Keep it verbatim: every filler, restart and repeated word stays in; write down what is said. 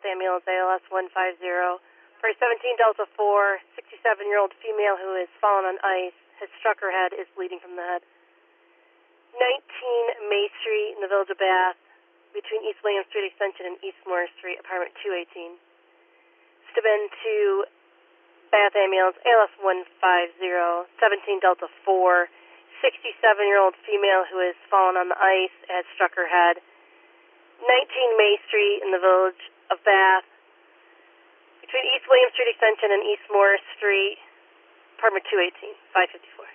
Bath ambulance A L S one five zero for a seventeen Delta four, sixty-seven-year-old female who has fallen on ice, has struck her head, is bleeding from the head. nineteen May Street in the Village of Bath, between East William Street Extension and East Moore Street, apartment two eighteen. Steuben to Bath ambulance A L S one five zero, seventeen Delta four, sixty-seven-year-old female who has fallen on the ice, has struck her head. nineteen May Street in the Village of Bath, between East William Street Extension and East Moore Street, apartment two eighteen, five fifty-four.